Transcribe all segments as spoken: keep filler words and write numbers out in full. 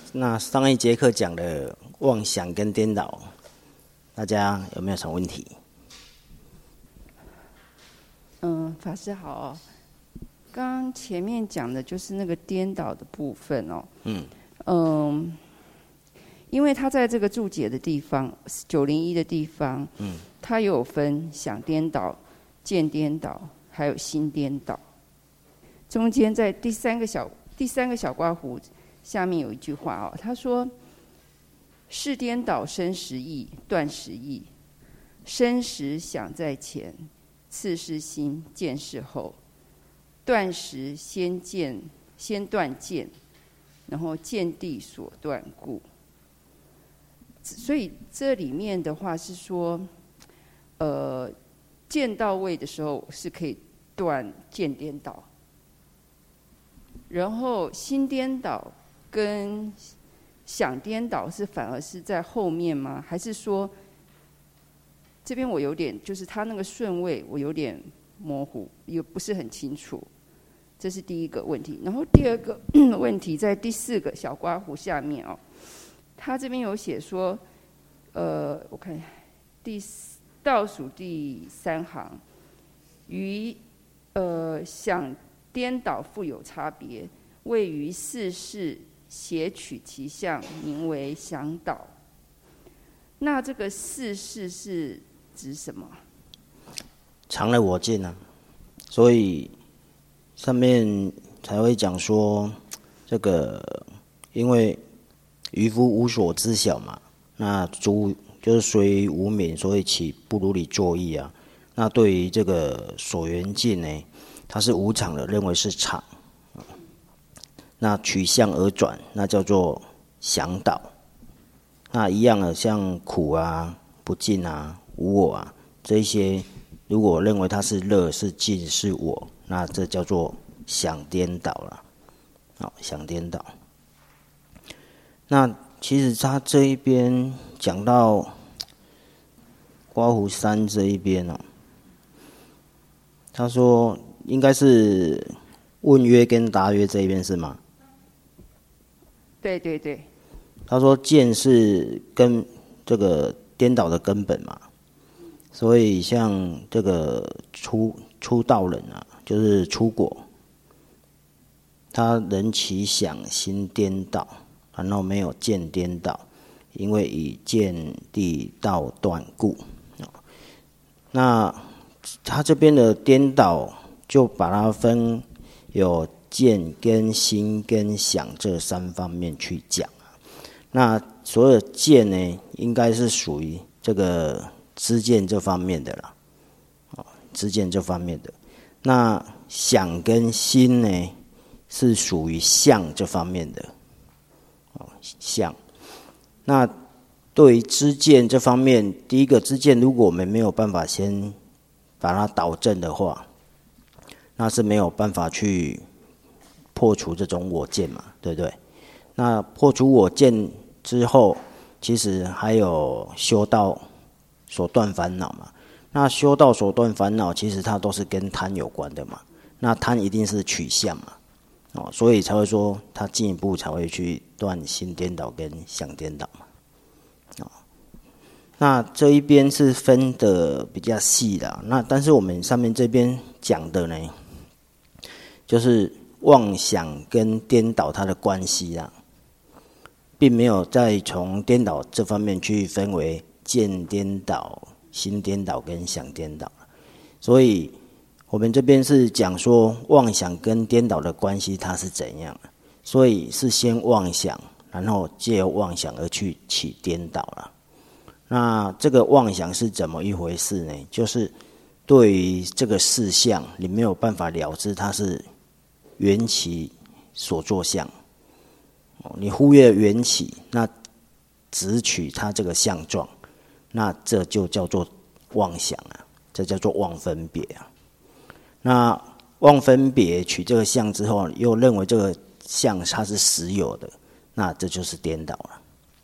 那上一节课讲的妄想跟颠倒，大家有没有什么问题？ 嗯，法师好哦。刚刚前面讲的就是那个颠倒的部分哦。嗯嗯，因为他在这个注解的地方九零一的地方，嗯，他有分想颠倒、见颠倒，还有心颠倒。中间在第三个小第三个小刮胡下面有一句话哦，他说：“是颠倒生时意，断时意。生时想在前，次是心，见是后。断时先见，先断见，然后见地所断故。”所以这里面的话是说，呃，见到位的时候是可以断见颠倒，然后心颠倒跟想颠倒是反而是在后面吗？还是说这边我有点就是他那个顺位我有点模糊，也不是很清楚。这是第一个问题。然后第二个问题在第四个小刮胡下面哦，他这边有写说，呃，我看第倒数第三行，于呃想颠倒复有差别，位于四事谐取其相，名为想倒。那这个四事是指什么？ 常了我见啊，所以上面才会讲说，这个因为渔夫无所知晓嘛，那诸就是虽无免，所以其不如理作意啊。那对于这个所缘境呢，它是无常的，认为是常。那取向而转，那叫做想倒。那一样的，像苦啊、不净啊、无我啊这一些，如果认为它是乐、是净、是我，那这叫做想颠倒了。好，想颠倒。那其实他这一边讲到刮胡山这一边哦，他说应该是问约跟答约这一边是吗？ 对对对。 他说见是跟这个颠倒的根本嘛，所以像这个出出道人啊，就是出果，他人其想心颠倒，然后没有见颠倒，因为以见地道断故。那他这边的颠倒就把它分有见跟心跟想这三方面去讲。那所有见呢，应该是属于这个知见这方面的啦，哦，知见这方面的。那想跟心呢，是属于相这方面的，哦，相。那对于知见这方面，第一个知见，如果我们没有办法先把它导正的话，那是没有办法去破除这种我见嘛，对不对？那破除我见之后，其实还有修道所断烦恼嘛。那修道所断烦恼，其实它都是跟贪有关的嘛。那贪一定是取向嘛，哦，所以才会说他进一步才会去断心颠倒跟想颠倒嘛。哦，那这一边是分的比较细的，那但是我们上面这边讲的呢，就是妄想跟颠倒它的关系啦，并没有再从颠倒这方面去分为见颠倒、心颠倒跟想颠倒，所以我们这边是讲说妄想跟颠倒的关系它是怎样，所以是先妄想，然后借由妄想而去起颠倒了。那这个妄想是怎么一回事呢？就是对于这个事项，你没有办法了知它是缘起所作相，你忽略缘起，那只取它这个相状，那这就叫做妄想啊，这叫做妄分别啊。那妄分别取这个相之后，又认为这个相它是实有的，那这就是颠倒了。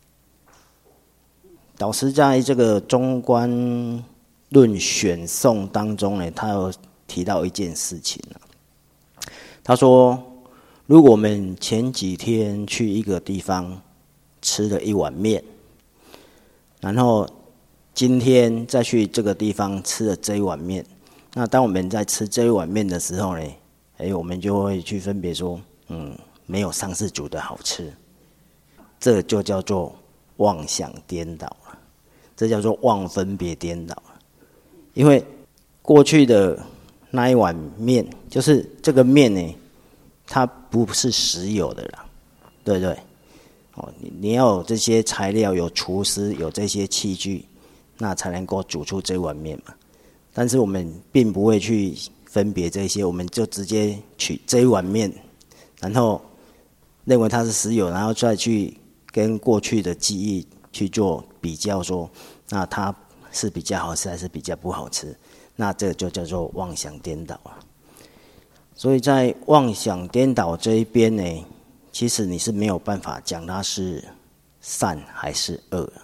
导师在这个中观论选诵当中呢，他有提到一件事情啊，他说，如果我们前几天去一个地方吃了一碗面，然后今天再去这个地方吃了这一碗面。那当我们在吃这一碗面的时候呢，哎，我们就会去分别说，嗯，没有上次煮的好吃，这就叫做妄想颠倒了，这叫做妄分别颠倒了。因为过去的那一碗面，就是这个面呢，它不是实有的啦，对不对？哦，你你要有这些材料，有厨师，有这些器具，那才能够煮出这碗面嘛。但是我们并不会去分别这些，我们就直接取这一碗面，然后认为它是实有，然后再去跟过去的记忆去做比较说，那它是比较好吃还是比较不好吃？那这就叫做妄想颠倒啊。所以在妄想颠倒这一边呢，其实你是没有办法讲它是善还是恶啊。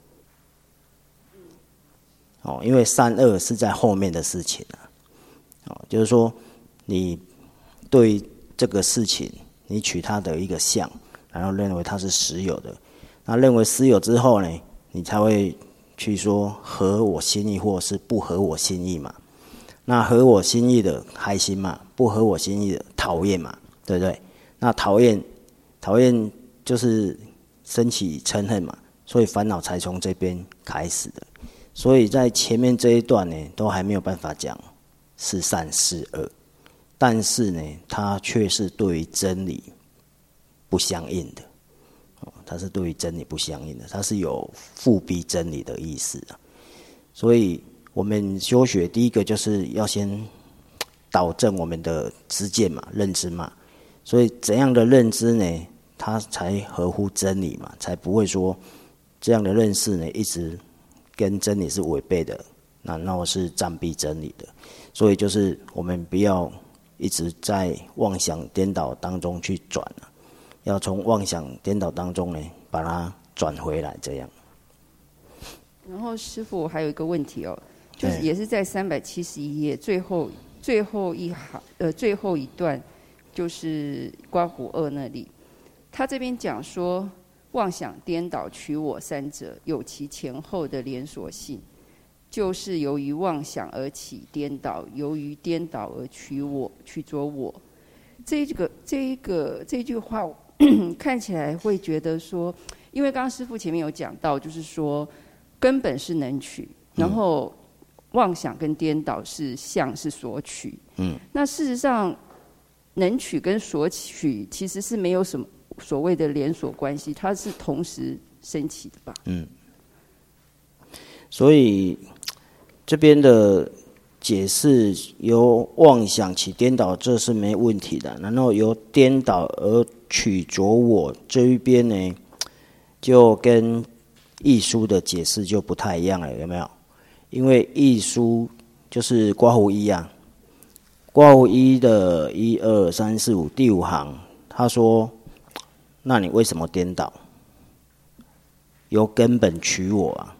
哦，因为善恶是在后面的事情啊。哦，就是说你对这个事情，你取它的一个相，然后认为它是实有的。那认为实有之后呢，你才会去说合我心意或是不合我心意嘛。那合我心意的开心嘛，不合我心意的讨厌嘛，对不对？那讨厌，讨厌就是升起嗔恨嘛，所以烦恼才从这边开始的。所以在前面这一段呢，都还没有办法讲是善是恶，但是呢，它却是对于真理不相应的。它是对于真理不相应的，它是有复逼真理的意思啊。所以我们修学第一个就是要先导正我们的知见嘛、认知嘛。所以怎样的认知呢，它才合乎真理嘛，才不会说这样的认识呢一直跟真理是违背的，然后是暂避真理的。所以就是我们不要一直在妄想颠倒当中去转啊，要从妄想颠倒当中呢把它转回来，这样。 然后师父还有一个问题哦，就是也是在三百七十一页最后最后一行呃最后一段，就是刮胡二那里，他这边讲说妄想颠倒取我三者有其前后的连锁性，就是由于妄想而起颠倒，由于颠倒而取我取着我。这个这一个这句话看起来会觉得说，因为刚刚师父前面有讲到，就是说根本是能取，然后妄想跟颠倒是相是所取。嗯，那事实上能取跟所取其实是没有什么所谓的连锁关系，它是同时升起的吧？嗯， 所以这边的解释由妄想起颠倒，这是没问题的。然后由颠倒而取着我这一边呢，就跟义书的解释就不太一样了，有没有？因为义书就是刮胡一啊，刮胡一的一二三四五第五行，他说。那你为什么颠倒？由根本取我啊，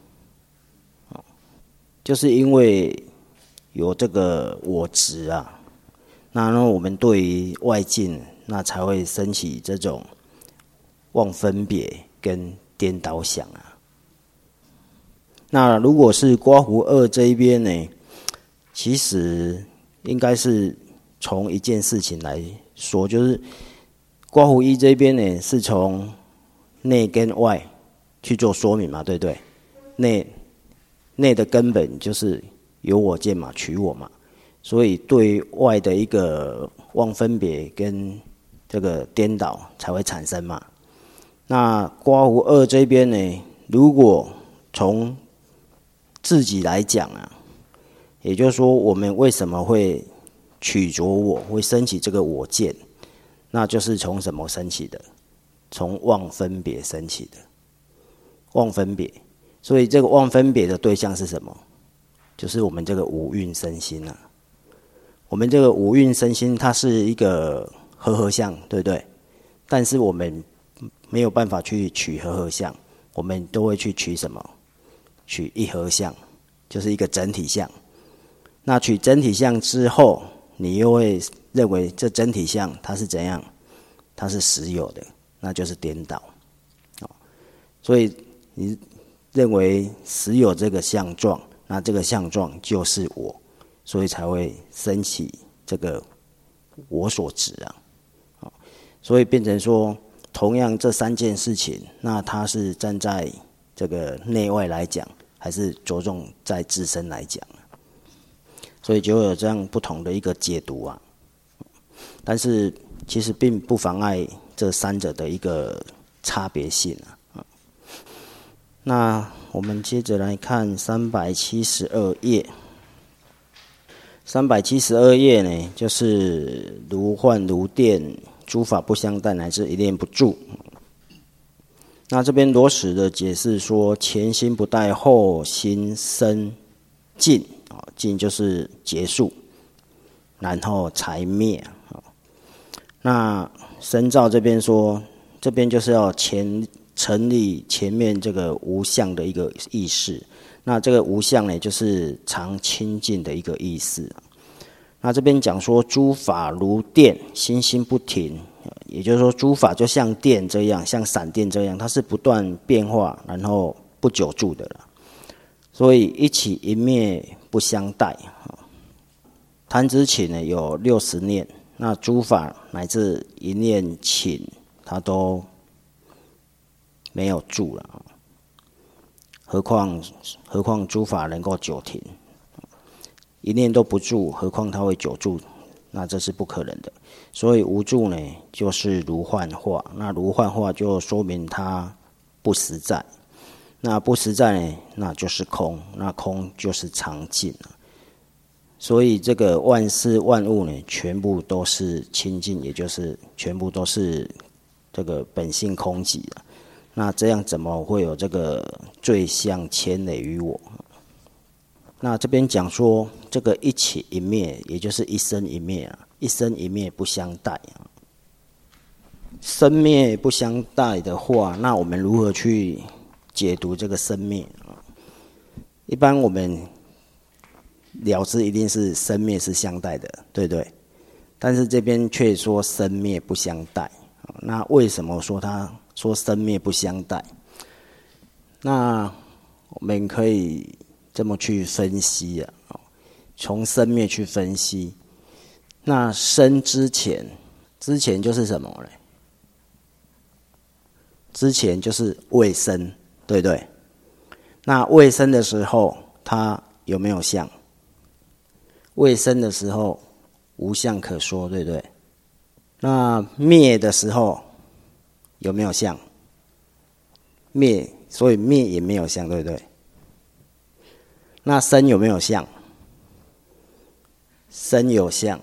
就是因为有这个我执啊，那呢我们对于外境，那才会升起这种妄分别跟颠倒想啊。那如果是刮胡二这一边呢，其实应该是从一件事情来说，就是。刮胡一这边呢，是从内跟外去做说明嘛，对不对？内内的根本就是有我见嘛，取我嘛，所以对外的一个妄分别跟这个颠倒才会产生嘛。那刮胡二这边呢，如果从自己来讲啊，也就是说我们为什么会取着我，会升起这个我见？那就是从什么升起的？从妄分别升起的。妄分别，所以这个妄分别的对象是什么？就是我们这个五蕴身心啊。我们这个五蕴身心，它是一个和合相，对不对？但是我们没有办法去取和合相，我们都会去取什么？取一合相，就是一个整体相。那取整体相之后，你又会认为这整体相它是怎样？它是实有的，那就是颠倒。 所以你认为实有这个相状，那这个相状就是我，所以才会升起这个我所执啊。所以变成说，同样这三件事情，那它是站在这个内外来讲，还是着重在自身来讲？所以就有这样不同的一个解读啊。但是其实并不妨碍这三者的一个差别性啊。那我们接着来看三百七十二页。三百七十二页呢，就是如幻如电，诸法不相待，乃至一念不住。那这边罗什的解释说，前心不待，后心生尽，尽就是结束，然后才灭。那深造这边说，这边就是要前成立前面这个无相的一个意识。那这个无相呢，就是常清净的一个意思。那这边讲说，诸法如电，心心不停，也就是说，诸法就像电这样，像闪电这样，它是不断变化，然后不久住的了。所以一起一灭不相待。贪之起呢有六十念，那诸法乃至一念起，它都没有住了。何况何况诸法能够久停，一念都不住，何况它会久住？那这是不可能的。所以无住呢，就是如幻化。那如幻化就说明它不实在。那不实在呢，那就是空。那空就是常净。所以这个万事万物呢，全部都是清净，也就是全部都是这个本性空寂了。那这样怎么会有这个罪相牵累于我？那这边讲说，这个一起一灭，也就是一生一灭啊，一生一灭不相待啊。生灭不相待的话，那我们如何去解读这个生灭啊？一般我们了知一定是生灭是相待的，对不对？但是这边却说生灭不相待，那为什么说他说生灭不相待？那我们可以这么去分析啊，从生灭去分析。那生之前，之前就是什么呢？之前就是未生，对不对？那未生的时候，它有没有相？未生的时候无相可说，对不对？那灭的时候有没有相？灭，所以灭也没有相，对不对？那生有没有相？生有相，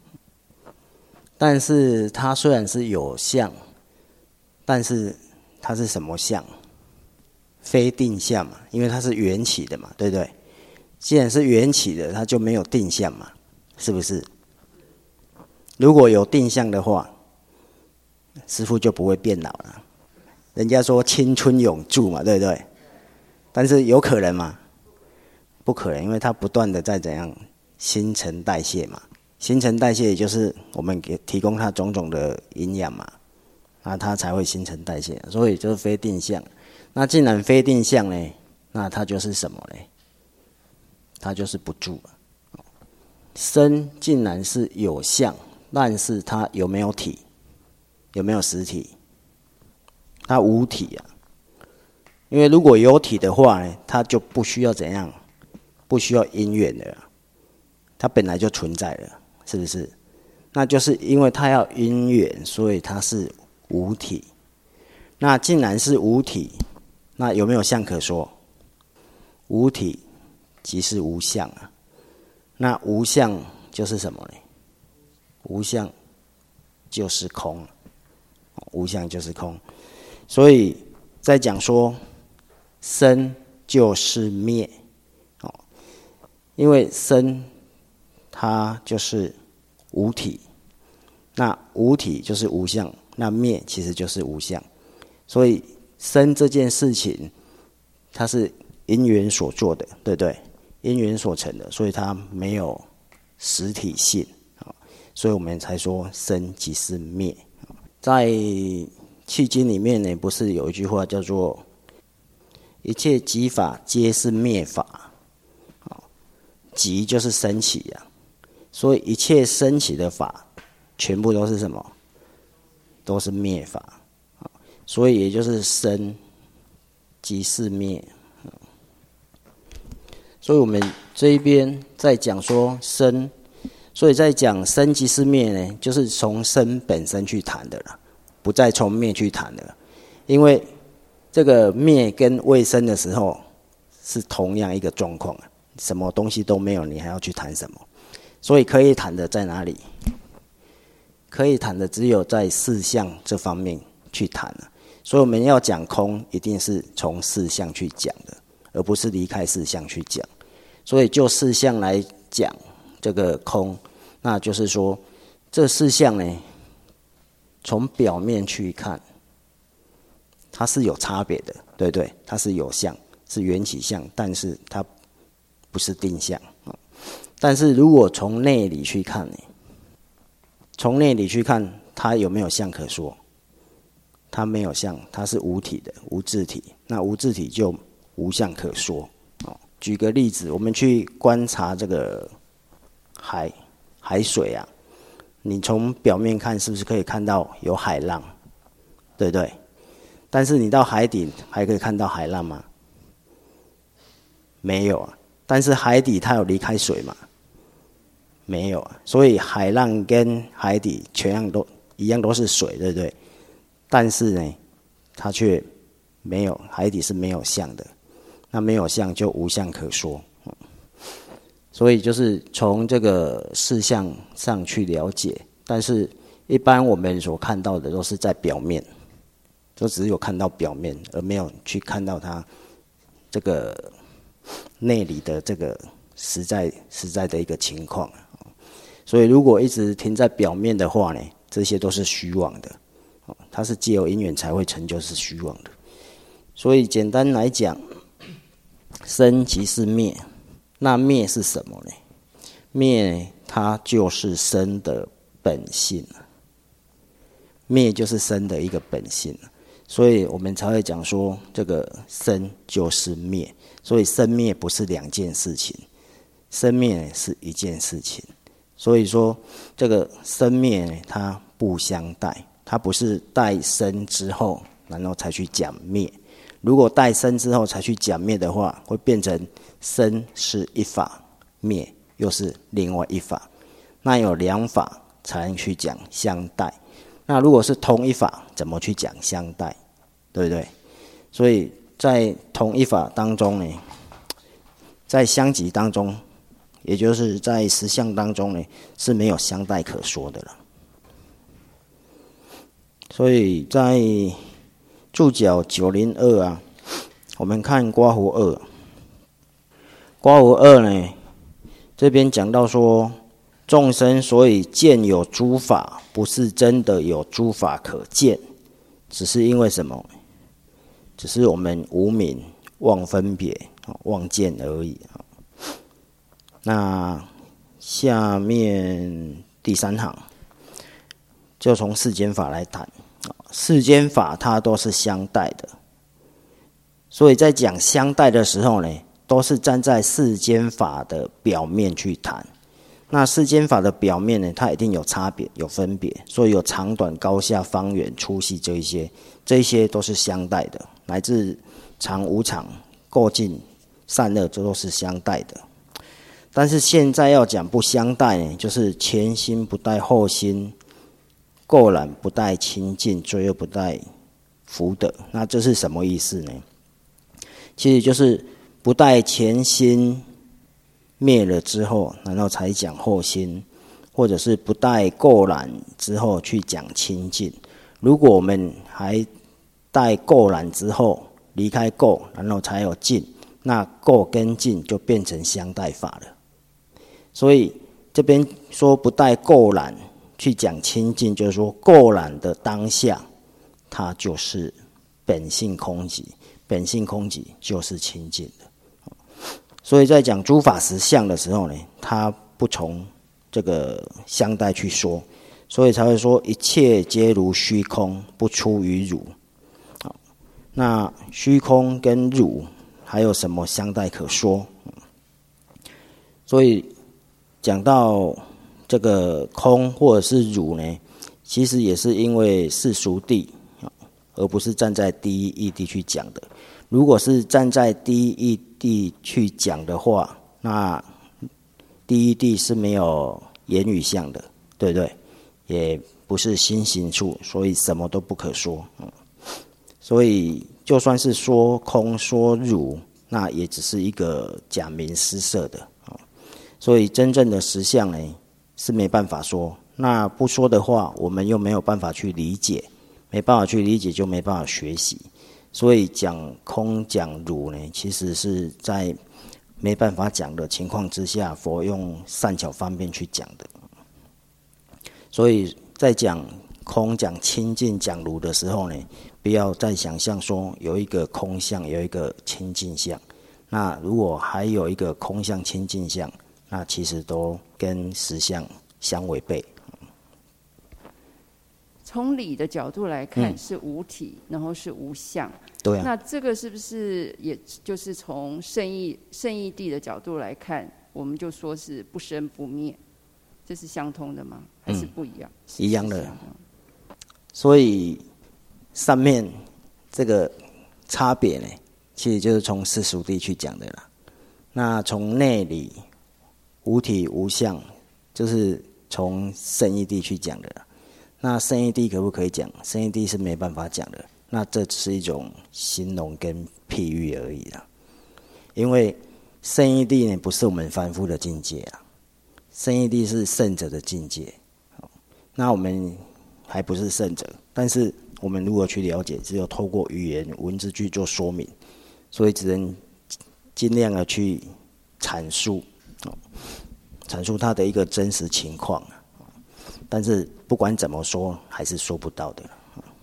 但是它虽然是有相，但是它是什么相？非定相嘛，因为它是缘起的嘛，对不对？既然是缘起的，它就没有定相嘛，是不是？如果有定相的话，师父就不会变老了。人家说青春永驻嘛，对不对？但是有可能吗？不可能，因为它不断的在怎样新陈代谢嘛。新陈代谢也就是我们给提供它种种的营养嘛，那它才会新陈代谢。所以就是非定相。那既然非定相呢，那它就是什么呢？它就是不住了。生竟然是有相，但是它有没有体？有没有实体？它无体啊。因为如果有体的话呢，它就不需要怎样？不需要因缘的，它本来就存在了，是不是？那就是因为它要因缘，所以它是无体。那既然是无体，那有没有相可说？无体即是无相啊。那无相就是什么呢？无相就是空，无相就是空。所以在讲说生就是灭，因为生它就是无体，那无体就是无相，那灭其实就是无相。所以生这件事情，它是因缘所做的，对不对？因缘所成的，所以它没有实体性，所以我们才说生即是灭。在契经里面呢，不是有一句话叫做一切即法皆是灭法，即就是升起啊，所以一切升起的法，全部都是什么？都是灭法，所以也就是生即是灭。所以我们这一边在讲说生，所以在讲生即是灭呢，就是从生本身去谈的了，不再从灭去谈的了。因为这个灭跟未生的时候是同样一个状况，什么东西都没有，你还要去谈什么？所以可以谈的在哪里？可以谈的只有在四相这方面去谈了。所以我们要讲空，一定是从四相去讲的，而不是离开四相去讲。所以就四相来讲这个空，那就是说这四相呢，从表面去看，它是有差别的，对不对？它是有相，是缘起相，但是它不是定相。但是如果从内里去看呢，从内里去看，它有没有相可说？它没有相，它是无体的，无自体。那无自体就无相可说。举个例子，我们去观察这个海海水啊，你从表面看是不是可以看到有海浪，对不对？但是你到海底还可以看到海浪吗？没有啊。但是海底它有离开水吗？没有啊。所以海浪跟海底全样都一样都是水，对不对？但是呢，它却没有，海底是没有相的。那没有相就无相可说，所以就是从这个事项上去了解。但是一般我们所看到的都是在表面，就只有看到表面，而没有去看到它这个内里的这个实在实在的一个情况。所以如果一直停在表面的话呢，这些都是虚妄的，它是藉由因缘才会成就，是虚妄的。所以简单来讲，生即是灭，那灭是什么呢？灭它就是生的本性，灭就是生的一个本性，所以我们才会讲说这个生就是灭。所以生灭不是两件事情，生灭是一件事情。所以说这个生灭它不相待，它不是待生之后然后才去讲灭。如果待生之后才去讲灭的话，会变成生是一法，灭又是另外一法。那有两法才能去讲相待。那如果是同一法，怎么去讲相待？对不对？所以在同一法当中呢，在相即当中，也就是在实相当中呢，是没有相待可说的了。所以在注脚九零二啊，我们看刮胡二，刮胡二呢，这边讲到说，众生所以见有诸法，不是真的有诸法可见，只是因为什么？只是我们无明妄分别、妄见而已。那下面第三行，就从世间法来谈。世间法它都是相待的，所以在讲相待的时候呢，都是站在世间法的表面去谈。那世间法的表面呢，它一定有差别、有分别，所以有长短、高下、方圆、粗细这一些，这一些都是相待的，乃至常无常、过尽、善恶，这都是相待的。但是现在要讲不相待呢，就是前心不带后心，垢染不带清净，罪恶不带福德。那这是什么意思呢？其实就是不带前心灭了之后，然后才讲后心，或者是不带垢染之后去讲清净。如果我们还带垢染之后离开垢，然后才有净，那垢跟净就变成相待法了。所以这边说不带垢染去讲清净，就是说垢染的当下，它就是本性空寂，本性空寂就是清净的。所以在讲诸法实相的时候呢，它不从这个相待去说，所以才会说一切皆如虚空，不出于汝。 那虚空跟如还有什么相待可说？所以讲到这个空或者是如呢，其实也是因为世俗谛，而不是站在第一义谛去讲的。如果是站在第一义谛去讲的话，那第一谛是没有言语相的，对不对？也不是心行处，所以什么都不可说。所以就算是说空说如，那也只是一个假名施设的。所以真正的实相呢，是没办法说。那不说的话，我们又没有办法去理解，没办法去理解就没办法学习。所以讲空讲如呢，其实是在没办法讲的情况之下，佛用善巧方便去讲的。所以在讲空、讲清净、讲如的时候呢，不要再想象说有一个空相，有一个清净相。那如果还有一个空相、清净相，那其实都跟实相相违背。 从理的角度来看是无体，嗯、然后是无相。 对啊。 那这个是不是也就是从圣义圣义谛的角度来看，我们就说是不生不灭，这是相通的吗？还是不一样？ 嗯、一样的。所以上面这个差别呢，其实就是从世俗谛去讲的啦。那从内理无体无相，就是从圣义谛去讲的啦。那圣义谛可不可以讲？圣义谛是没办法讲的。那这只是一种形容跟譬喻而已啦。因为圣义谛呢，不是我们凡夫的境界啊，圣义谛是圣者的境界。那我们还不是圣者，但是我们如果去了解，只有透过语言文字去做说明，所以只能尽量的去阐述，阐述它的一个真实情况。但是不管怎么说，还是说不到的。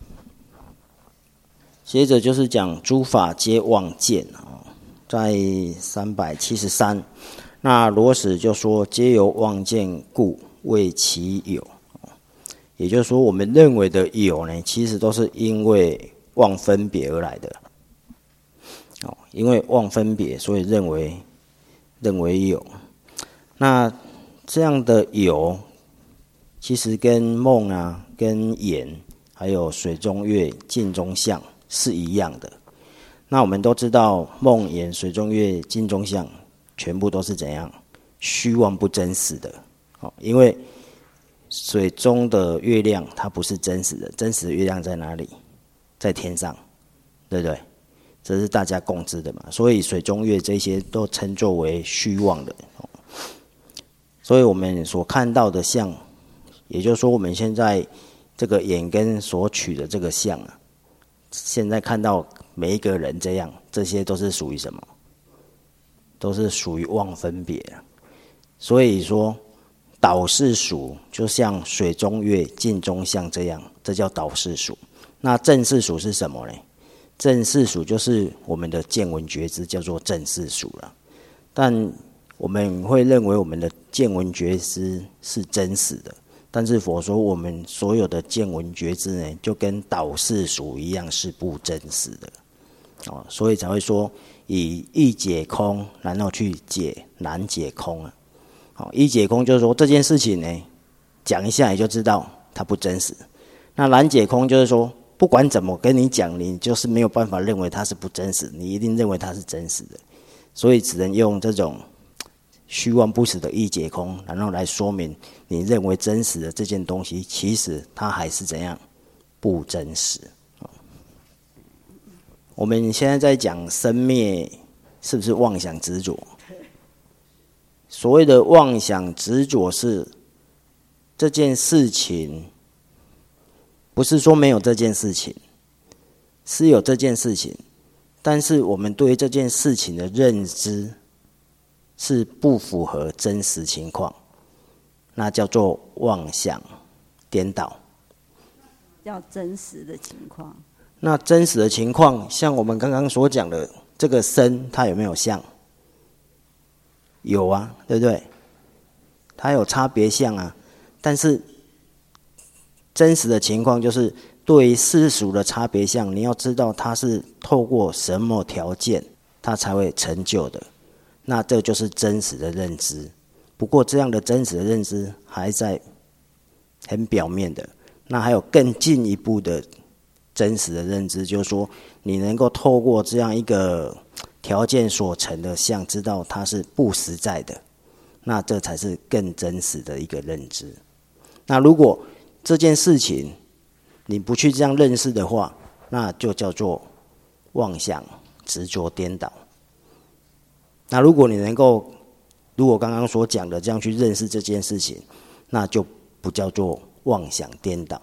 接着就是讲诸法皆妄见，在三百七十三，那罗什就说皆由妄见故谓其有。也就是说，我们认为的有呢，其实都是因为妄分别而来的。哦，因为妄分别，所以认为认为有。那这样的有，其实跟梦啊、跟眼，还有水中月、镜中相是一样的。那我们都知道，梦、眼、水中月、镜中相，全部都是怎样？虚妄不真实的。哦，因为水中的月亮它不是真实的，真实的月亮在哪里？在天上，对不对？这是大家共知的嘛。所以水中月这些都称作为虚妄的。所以我们所看到的相，也就是说我们现在这个眼根所取的这个相啊，现在看到每一个人这样，这些都是属于什么？都是属于妄分别。所以说导世俗就像水中月、镜中相这样，这叫导世俗。那正世俗是什么呢？正世俗就是我们的见闻觉知，叫做正世俗了。但我们会认为我们的见闻觉知是真实的，但是佛说我们所有的见闻觉知呢，就跟导世俗一样是不真实的。哦，所以才会说以一解空，然后去解难解空啊。好，一解空就是说这件事情呢，讲一下也就知道它不真实。那难解空就是说，不管怎么跟你讲，你就是没有办法认为它是不真实，你一定认为它是真实的。所以只能用这种虚妄不实的一解空，然后来说明你认为真实的这件东西，其实它还是怎样不真实。我们现在在讲生灭，是不是妄想执着？所谓的妄想执着是这件事情，不是说没有这件事情，是有这件事情，但是我们对于这件事情的认知是不符合真实情况，那叫做妄想颠倒。 叫真实的情况。 那真实的情况，像我们刚刚所讲的这个身，它有没有相？有啊，对不对？它有差别相啊，但是真实的情况就是对于世俗的差别相，你要知道它是透过什么条件它才会成就的，那这就是真实的认知。不过这样的真实的认知还在很表面的，那还有更进一步的真实的认知，就是说你能够透过这样一个条件所成的相，知道它是不实在的，那这才是更真实的一个认知。那如果这件事情你不去这样认识的话，那就叫做妄想执着颠倒。那如果你能够如果刚刚所讲的这样去认识这件事情，那就不叫做妄想颠倒，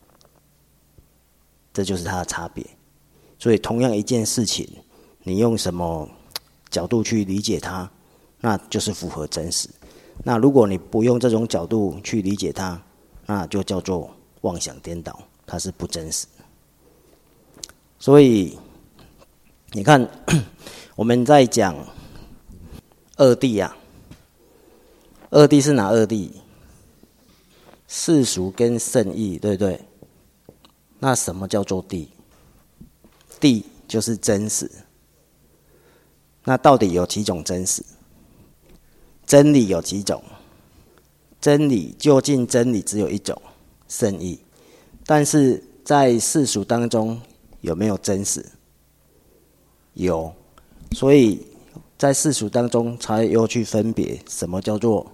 这就是它的差别。所以同样一件事情，你用什么角度去理解它，那就是符合真实。那如果你不用这种角度去理解它，那就叫做妄想颠倒，它是不真实。所以你看我们在讲二谛啊，二谛是哪二谛？世俗跟圣义，对不对？那什么叫做谛？谛就是真实。那到底有几种真实？真理有几种？真理究竟真理只有一种，圣义。但是在世俗当中有没有真实？有。所以在世俗当中才又去分别什么叫做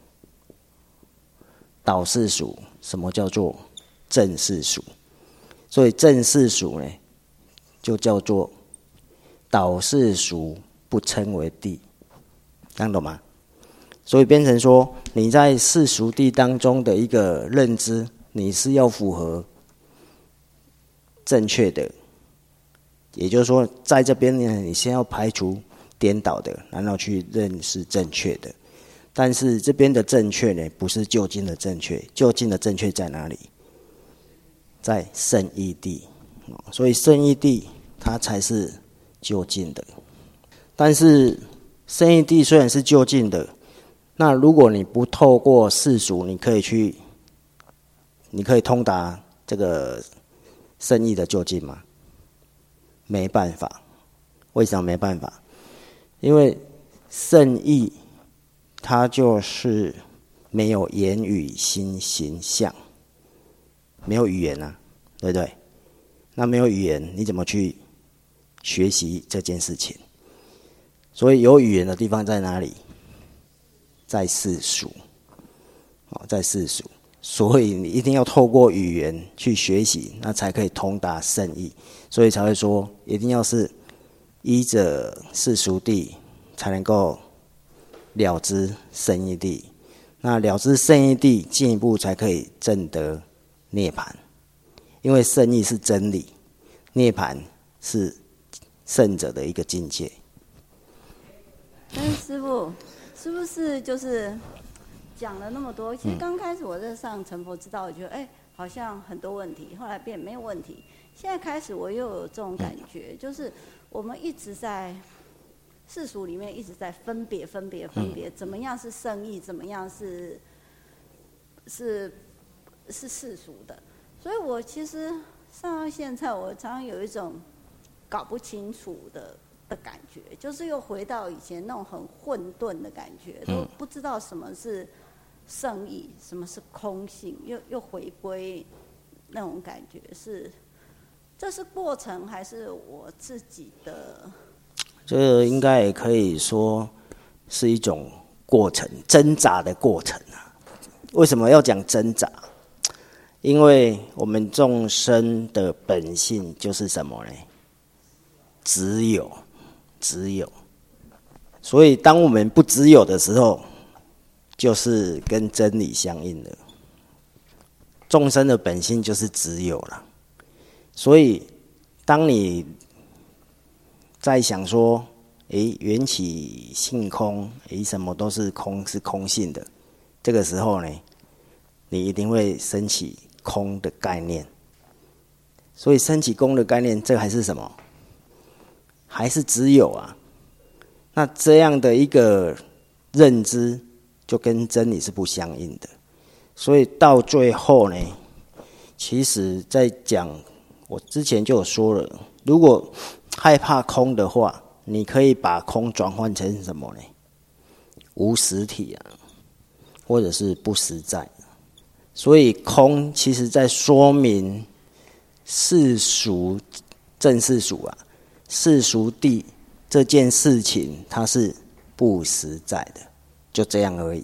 倒世俗，什么叫做正世俗。所以正世俗呢，就叫做倒世俗，不称为谛，这样懂吗？所以变成说，你在世俗谛当中的一个认知，你是要符合正确的，也就是说，在这边呢，你先要排除颠倒的，然后去认识正确的。但是这边的正确呢，不是究竟的正确，究竟的正确在哪里？在圣义谛，所以圣义谛它才是究竟的。但是圣义谛虽然是究竟的，那如果你不透过世俗，你可以去，你可以通达这个圣义的究竟吗？没办法。为什么没办法？因为圣义它就是没有言语心行相，没有语言啊，对不对？那没有语言，你怎么去学习这件事情？所以有语言的地方在哪里？在世俗，在世俗。所以你一定要透过语言去学习，那才可以通达圣义。所以才会说，一定要是依着世俗谛，才能够了知圣义谛。那了知圣义谛，进一步才可以证得涅槃。因为圣义是真理，涅槃是圣者的一个境界。 但是师父，是不是就是讲了那么多？其实刚开始我在上成佛之道，我觉得哎、欸，好像很多问题，后来变没有问题。现在开始我又有这种感觉，就是我们一直在世俗里面一直在分别、分别、分别，怎么样是圣义，怎么样是是是世俗的。所以我其实上到现在，我常常有一种搞不清楚的的感觉，就是又回到以前那种很混沌的感觉，都不知道什么是圣义，什么是空性，又又回归那种感觉。是这是过程，还是我自己的？ 这应该也可以说是一种过程，挣扎的过程啊。为什么要讲挣扎？因为我们众生的本性就是什么呢？只有，只有。所以当我们不只有的时候，就是跟真理相应的。众生的本性就是只有了。所以当你在想说，诶，缘起性空，诶，什么都是空，是空性的，这个时候呢，你一定会升起空的概念。所以升起空的概念，这还是什么？还是只有啊。那这样的一个认知，就跟真理是不相应的。所以到最后呢， 其实在讲，我之前就有说了，如果害怕空的话，你可以把空转换成什么呢？无实体啊，或者是不实在。所以空其实在说明世俗正世俗啊，世俗谛这件事情它是不实在的，就这样而已。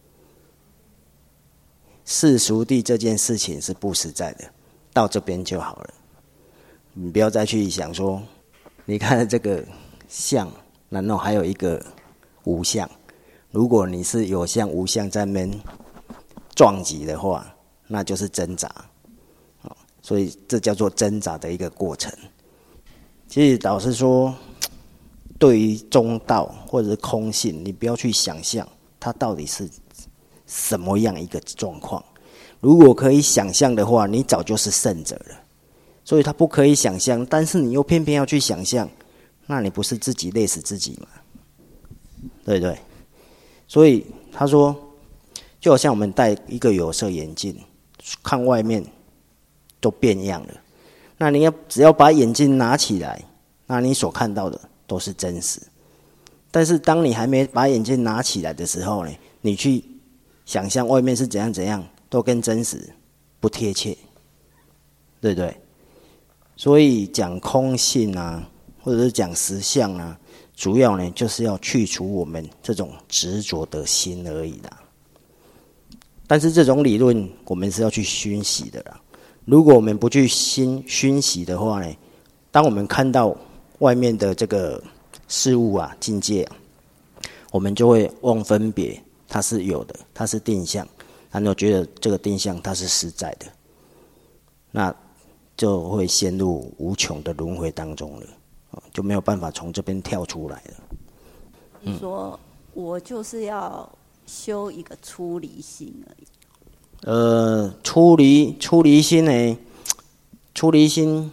世俗谛这件事情是不实在的，到这边就好了。你不要再去想说，你看这个相，然后还有一个无相。如果你是有相无相在那边撞击的话，那就是挣扎。所以这叫做挣扎的一个过程。其实老实说，对于中道或者是空性，你不要去想象它到底是什么样一个状况。如果可以想象的话，你早就是圣者了。所以他不可以想象，但是你又偏偏要去想象，那你不是自己累死自己吗？对不对？所以他说，就好像我们戴一个有色眼镜，看外面都变样了。那你要只要把眼镜拿起来，那你所看到的都是真实。但是当你还没把眼镜拿起来的时候呢，你去想象外面是怎样怎样，都跟真实不贴切，对不对？所以讲空性啊，或者是讲实相啊，主要呢就是要去除我们这种执着的心而已啦。但是这种理论我们是要去熏习的啦。如果我们不去熏熏习的话呢，当我们看到外面的这个事物啊、境界啊，我们就会妄分别它是有的，它是定相，然后觉得这个定相它是实在的，那就会陷入无穷的轮回当中了，就没有办法从这边跳出来了。 你说我就是要修一个出离心而已。 呃，出离出离心呢，出离心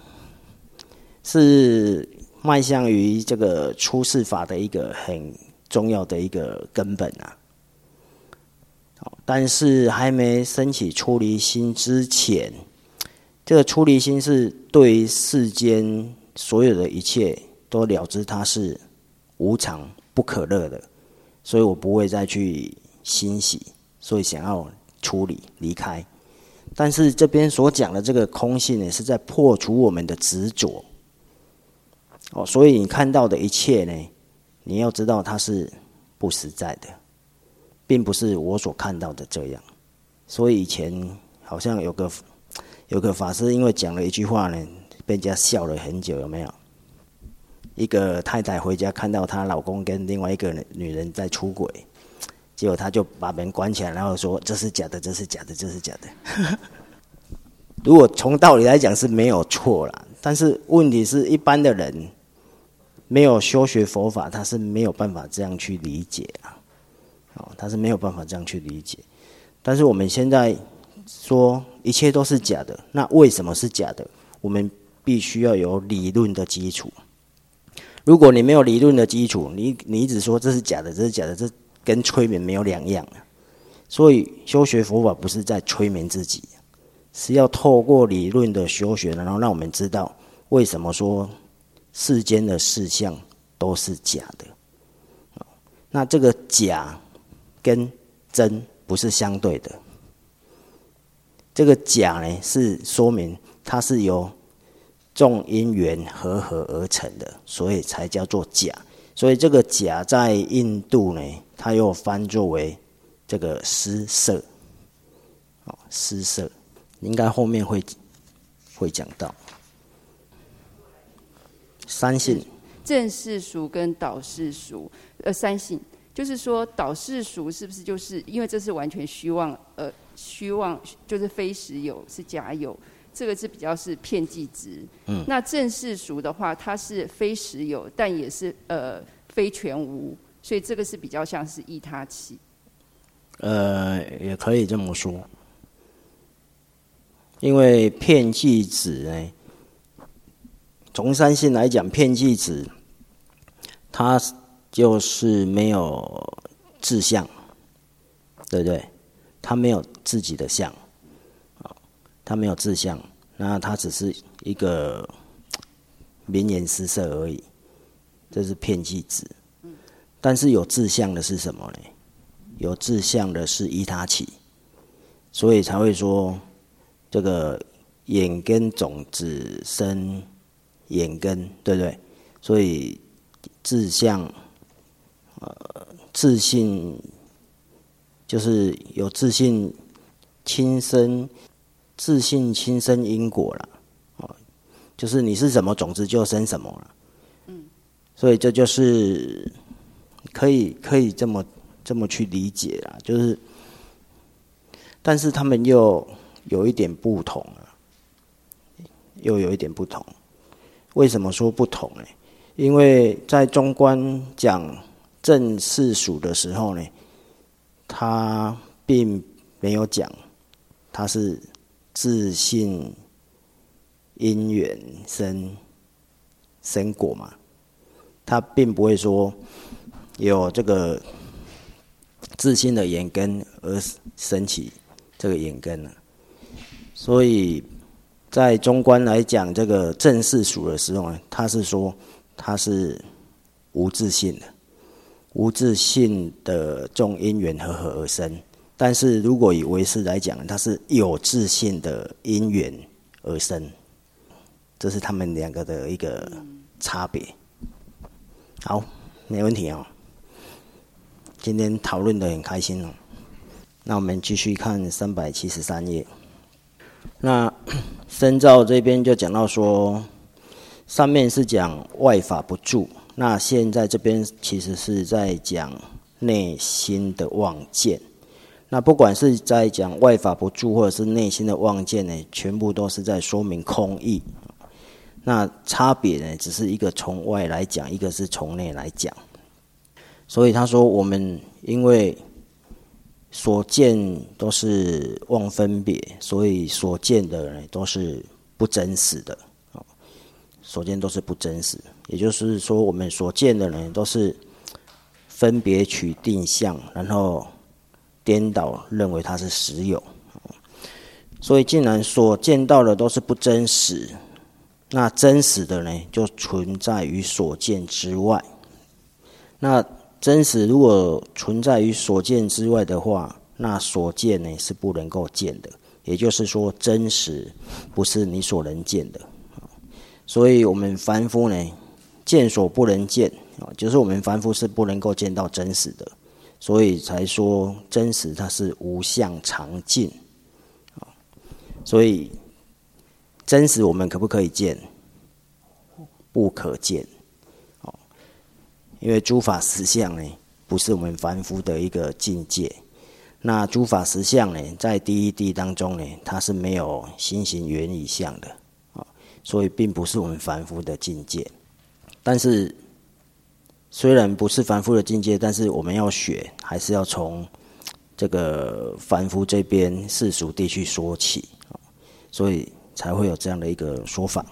是迈向于这个出世法的一个很重要的一个根本啊。但是还没升起出离心之前，这个出离心是对于世间所有的一切都了知它是无常不可乐的，所以我不会再去欣喜，所以想要处理离开。但是这边所讲的这个空性呢，是在破除我们的执着。哦，所以你看到的一切呢，你要知道它是不实在的，并不是我所看到的这样。所以以前好像有个有个法师因为讲了一句话呢，被人家笑了很久，有没有？一个太太回家看到她老公跟另外一个女人在出轨，结果她就把门关起来，然后说这是假的，这是假的，这是假的。如果从道理来讲是没有错啦，但是问题是一般的人没有修学佛法，他是没有办法这样去理解啊。哦，他是没有办法这样去理解。但是我们现在说一切都是假的，那为什么是假的？我们必须要有理论的基础。如果你没有理论的基础，你你一直说这是假的，这是假的，这跟催眠没有两样啊。所以修学佛法不是在催眠自己，是要透过理论的修学，然后让我们知道为什么说世间的事项都是假的。那这个假跟真不是相对的，这个假呢是说明它是由众因缘合合而成的，所以才叫做假。所以这个假在印度呢，它又翻作为这个施舍，哦，施舍，应该后面会会讲到三性。 正世俗跟倒世俗，呃，三性，就是说倒世俗是不是就是因为这是完全虚妄，呃，虚妄就是非实有，是假有，这个是比较是片剂执。嗯，那正世俗的话，它是非实有，但也是呃非全无，所以这个是比较像是依他起。 呃，也可以这么说，因为片剂执呢，从三性来讲，片剂执它就是没有自相，对不对？它没有自己的相， 他没有志向，那他只是一个名言诗社而已，这是骗气质。但是有志向的是什么呢？有志向的是依他起，所以才会说这个眼根种子生眼根，对不对？所以志向，呃，自信就是有自信，亲生自信亲生因果啦，哦，就是你是什么种子就生什么了。嗯，所以这就是可以可以这么这么去理解啦，就是，但是他们又有一点不同了，又有一点不同。为什么说不同呢？因为在中观讲正世俗的时候呢，他并没有讲他是自信因缘生生果嘛，他并不会说有这个自信的眼根而升起这个眼根了。所以在中观来讲这个正世俗的时候呢，他是说他是无自信的，无自信的众因缘和合而生。但是如果以唯识来讲，它是有自信的因缘而生，这是他们两个的一个差别。好，没问题哦。今天讨论得很开心哦。那我们继续看三百七十三页。那深造这边就讲到说，上面是讲外法不住，那现在这边其实是在讲内心的妄见。那不管是在讲外法不住，或者是内心的妄见呢，全部都是在说明空义。那差别呢，只是一个从外来讲，一个是从内来讲。所以他说，我们因为所见都是妄分别，所以所见的呢都是不真实的。所见都是不真实，也就是说，我们所见的呢都是分别取定相，然后颠倒认为它是实有。所以既然所见到的都是不真实，那真实的呢就存在于所见之外。那真实如果存在于所见之外的话，那所见呢是不能够见的，也就是说真实不是你所能见的。所以我们凡夫呢见所不能见，就是我们凡夫是不能够见到真实的，所以才说真实它是无相常尽。所以真实我们可不可以见？不可见。因为诸法实相呢不是我们凡夫的一个境界。那诸法实相呢在第一谛当中呢，它是没有心行缘理相的，所以并不是我们凡夫的境界。但是虽然不是凡夫的境界，但是我们要学，还是要从这个凡夫这边世俗地去说起，所以才会有这样的一个说法。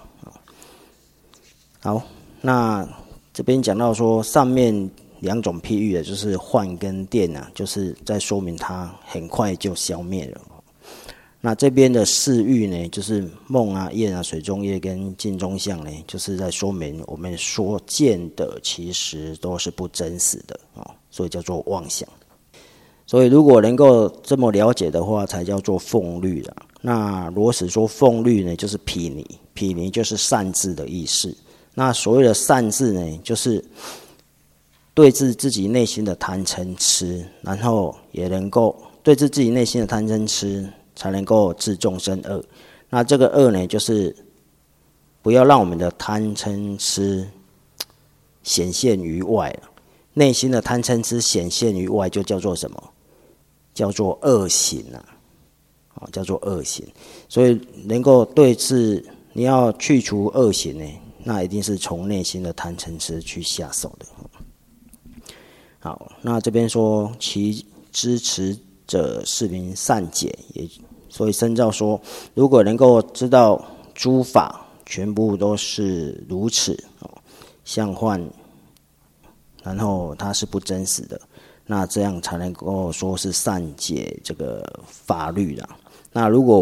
好，那这边讲到说上面两种譬喻的，就是幻跟电啊，就是在说明它很快就消灭了。那这边的四喻呢，就是梦啊、魇啊、水中业跟镜中相呢，就是在说明我们所见的其实都是不真实的，所以叫做妄想。所以如果能够这么了解的话，才叫做凤律啦。那如果是说凤律呢，就是毗尼，毗尼就是善智的意思。那所谓的善智呢，就是对治自己内心的贪嗔痴，然后也能够对治自己内心的贪嗔痴，才能够治众生恶。那这个恶呢，就是不要让我们的贪嗔痴显现于外了。内心的贪嗔痴显现于外，就叫做什么？叫做恶行啊，叫做恶行。所以能够对治，你要去除恶行呢，那一定是从内心的贪嗔痴去下手的。好，那这边说其支持者是名善解，也所以深造说，如果能够知道诸法全部都是如此，相幻，然后它是不真实的，那这样才能够说是善解这个法律啦。那如果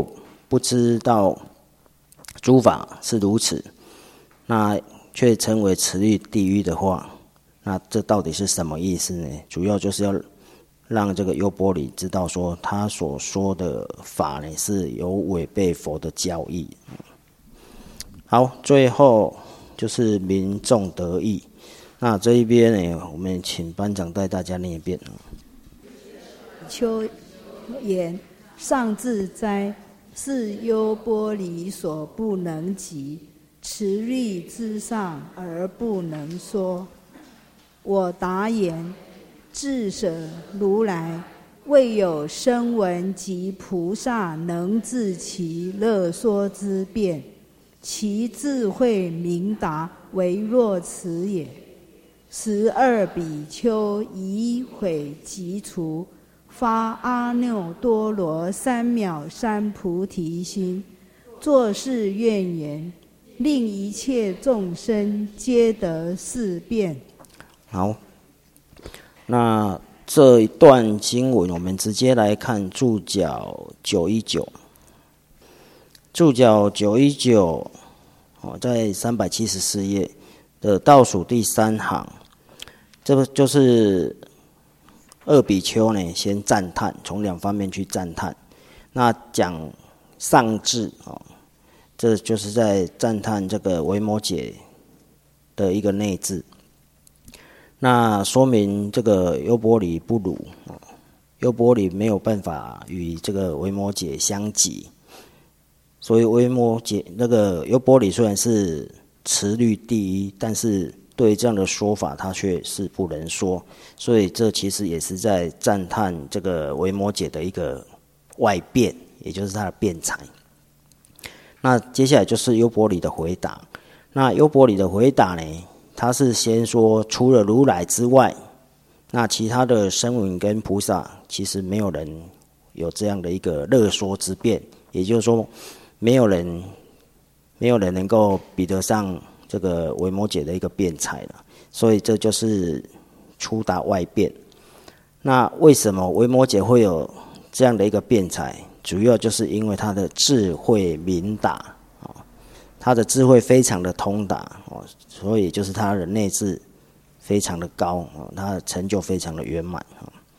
不知道诸法是如此，那却称为持律地狱的话，那这到底是什么意思呢？主要就是要让这个优波离知道说，他所说的法呢是有违背佛的教义。好，最后就是民众得益。那这一边呢，我们请班长带大家念一遍。 秋言上自哉，是优波离所不能及，持律之上而不能说。我答言：智者如来未有声闻及菩萨能自其乐说之辩，其智慧明达为若此也。十二比丘以悔即除，发阿耨多罗三藐三菩提心，作是愿言：令一切众生皆得是辩。 好，那这一段经文，我们直接来看注脚九一九。注脚九一九，哦，在三百七十四页的倒数第三行，这个就是二比丘呢，先赞叹，从两方面去赞叹。那讲上智哦，这就是在赞叹这个维摩诘的一个内智。那说明这个优波离不如，优波离没有办法与这个维摩诘相及，所以维摩诘那个优波离虽然是持律第一，但是对这样的说法他却是不能说，所以这其实也是在赞叹这个维摩诘的一个外辩，也就是他的辩才。那接下来就是优波离的回答。那优波离的回答呢，他是先说，除了如来之外，那其他的声闻跟菩萨，其实没有人有这样的一个乐说之辩，也就是说，没有人，没有人能够比得上这个维摩诘的一个辩才了。所以这就是出答外辩。那为什么维摩诘会有这样的一个辩才？主要就是因为他的智慧明达。他的智慧非常的通达，所以就是他的内智非常的高，他的成就非常的圆满。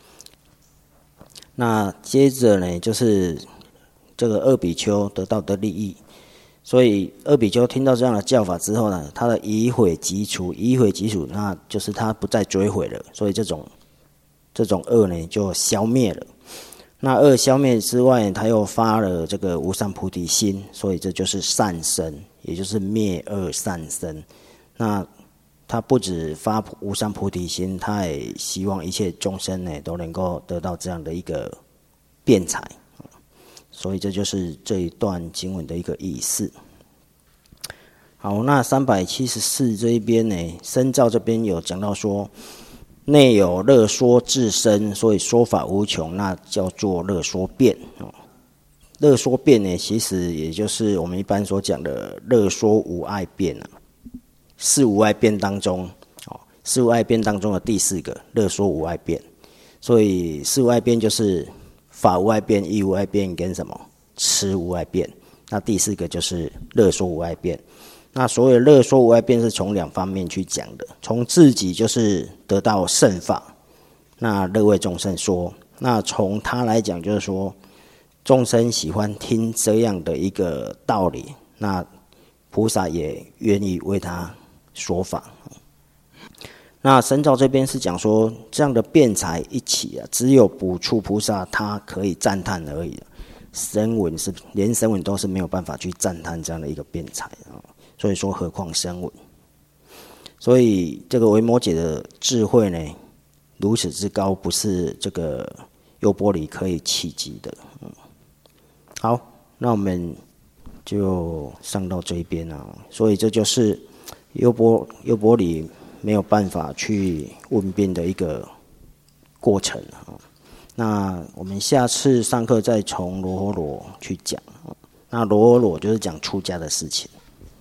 那接着呢，就是这个二比丘得到的利益，所以二比丘听到这样的教法之后呢，他的疑悔即除，疑悔即除，那就是他不再追悔了，所以这种这种恶呢就消灭了。那恶消灭之外，他又发了这个无上菩提心，所以这就是善生，也就是灭恶善生。那他不止发无上菩提心，他也希望一切众生呢都能够得到这样的一个辩才，所以这就是这一段经文的一个意思。好，那三百七十四这一边呢，深造这边有讲到说，内有乐说自身，所以说法无穷，那叫做乐说辩。乐说辩呢，其实也就是我们一般所讲的乐说无碍辩啊。四无碍辩当中，四无碍辩当中的第四个乐说无碍辩，所以四无碍辩就是法无碍辩、义无碍辩跟什么持无碍辩。那第四个就是乐说无碍辩。那所谓乐说无碍辩是从两方面去讲的，从自己就是得到圣法，那乐为众生说；那从他来讲就是说，众生喜欢听这样的一个道理，那菩萨也愿意为他说法。那深造这边是讲说，这样的辩才一起啊，只有补处菩萨他可以赞叹而已，声闻是连声闻都是没有办法去赞叹这样的一个辩才啊。所以说，何况声闻？所以这个维摩诘的智慧呢，如此之高，不是这个优波离可以企及的。嗯，好，那我们就上到这一边啊。所以这就是优波优波离没有办法去问辩的一个过程啊。那我们下次上课再从罗诃罗去讲。那罗诃罗就是讲出家的事情。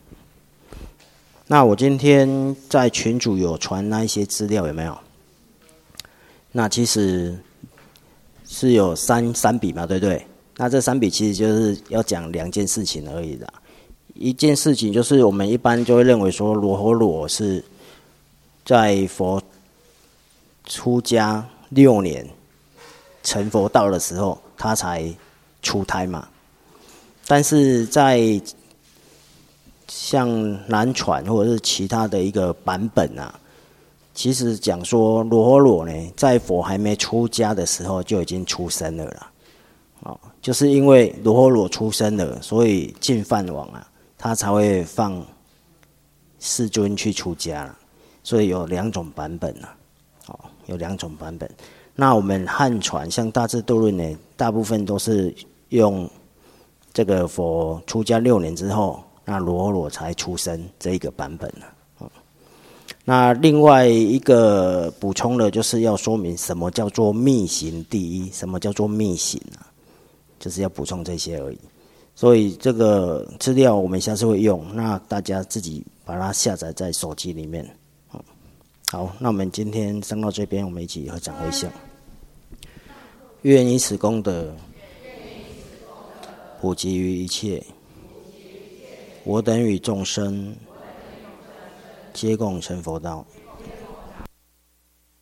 那我今天在群组有传那一些资料，有没有？那其实是有三三笔嘛，对不对？ 那这三笔其实就是要讲两件事情而已啦。一件事情就是我们一般就会认为说罗睺罗是在佛出家六年成佛道的时候他才出胎嘛，但是在像南传或者是其他的一个版本啊，其实讲说罗睺罗呢在佛还没出家的时候就已经出生了啦。哦，就是因为罗睺罗出生了，所以净饭王啊他才会放世尊去出家了，所以有两种版本啊，哦，有两种版本。那我们汉传像大智度论呢，大部分都是用这个佛出家六年之后，那罗睺罗才出生这一个版本啊。哦，那另外一个补充的就是要说明什么叫做密行第一，什么叫做密行啊，就是要补充这些而已。所以这个资料我们下次会用，那大家自己把它下载在手机里面。好，那我们今天上到这边，我们一起合掌回向，愿以此功德普及于一切，我等与众生皆共成佛道。